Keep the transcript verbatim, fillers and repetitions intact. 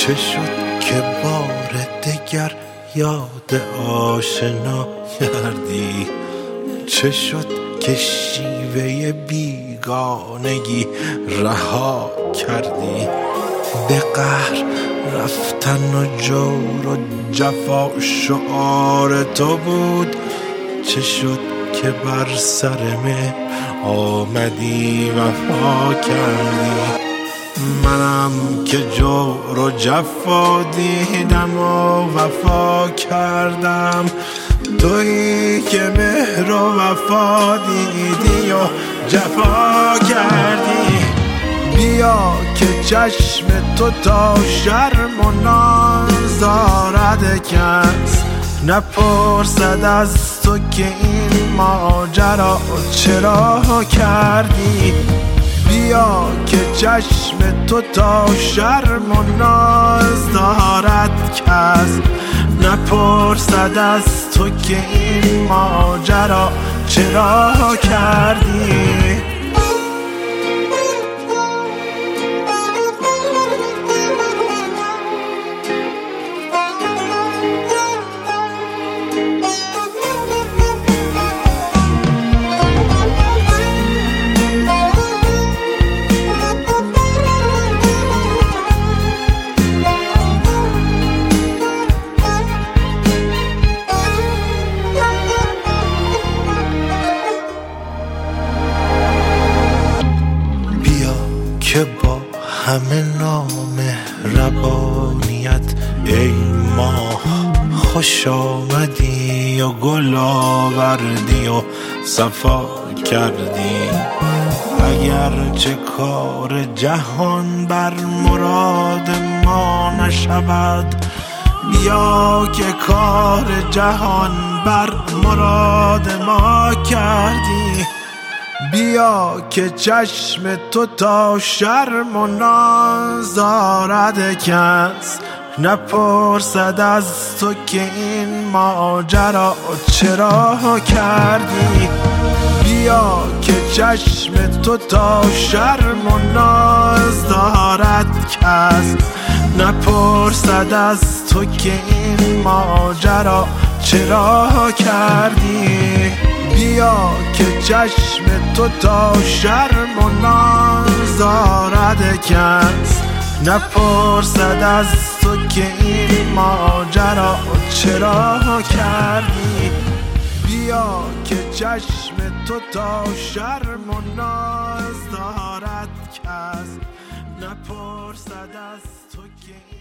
چه شد که بار دگر یاد آشنا کردی؟ چه شد که شیوه بیگانگی رها کردی؟ به قهر رفتن و جور و جفا شعار تو بود. چه شد که بر سر مهر آمدی وفا کردی؟ منم که جور و جفا دیدم و وفا کردم، تویی که مهر و وفا دیدی و جفا کردی. بیا که چشم تو تا شرم و نازارد کس نپرسد از تو که این ماجرا چرا کردی. بیا که چشم تو تا شرم و ناز دارد کس نپرسد از تو که این ماجرا چرا کردی. که با همه نامهربانیت ای ماه خوش آمدی و گل آوردی و صفا کردی. اگر چه کار جهان بر مراد ما نشود، بیا که کار جهان بر مراد ما کردی. بیا که چشم تو تا شرم و ناز دارد کس نپرسد از تو که این ماجرا چرا کردی. بیا که چشم تو تا شرم و ناز دارد کس نپرسد از تو که این ماجرا چرا کردی. بیا که چشم تو تا شرم و ناز دارد کس نپرسد از تو که این ماجرا چرا کردی. بیا که چشم تو تا شرم و ناز دارد کس نپرسد از تو که